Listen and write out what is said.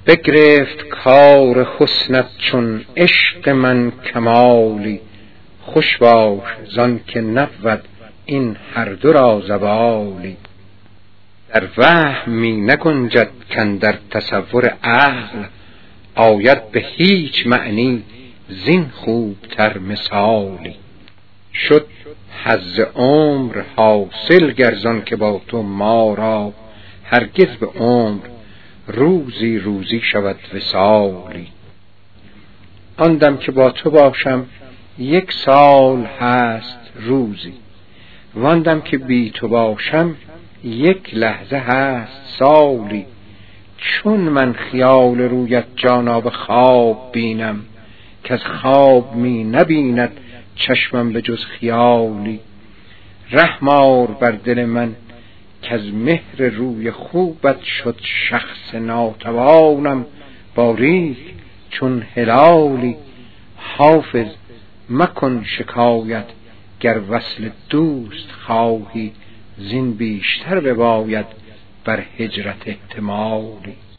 بگرفت کار حسنت چون عشق من کمالی، خوش باش زان که نبود این هر دو را زوالی. در وهم می نگنجد کاندر تصور عقل، آید به هیچ معنی زین خوبتر مثالی. شد حظ عمر حاصل گرزان که با تو ما را، هرگز به عمر روزی روزی شود وصالی. آن دم که با تو باشم 1 سال هست روزی، وان دم که بی تو باشم 1 لحظه هست سالی. چون من خیال رویت جانا به خواب بینم، که از خواب می نبیند چشمم به جز خیالی. رحم آر بر دل من که از مهر روی خوبت شد شخص ناتوانم باریک چون هلالی. حافظ مکن شکایت گر وصل دوست خواهی، زین بیشتر بباید بر هجرت احتمالی.